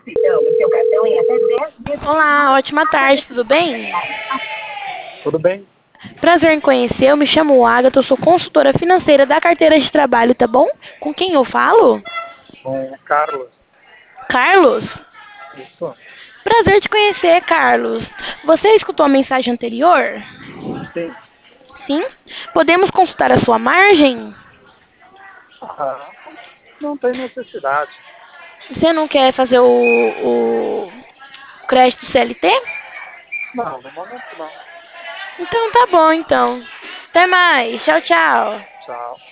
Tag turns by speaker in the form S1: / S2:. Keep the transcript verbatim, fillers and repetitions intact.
S1: Olá, ótima tarde, tudo bem?
S2: Tudo bem?
S1: Prazer em conhecer, eu me chamo Agatha, eu sou consultora financeira da carteira de trabalho, tá bom? Com quem eu falo?
S2: Com o Carlos.
S1: Carlos?
S2: Isso?
S1: Prazer te conhecer, Carlos. Você escutou a mensagem anterior?
S2: Sim.
S1: Sim? Podemos consultar a sua margem?
S2: Ah, não tem necessidade.
S1: Você não quer fazer o, o crédito C L T?
S2: Não, no momento não.
S1: Então tá bom, então. Até mais. Tchau, tchau.
S2: Tchau.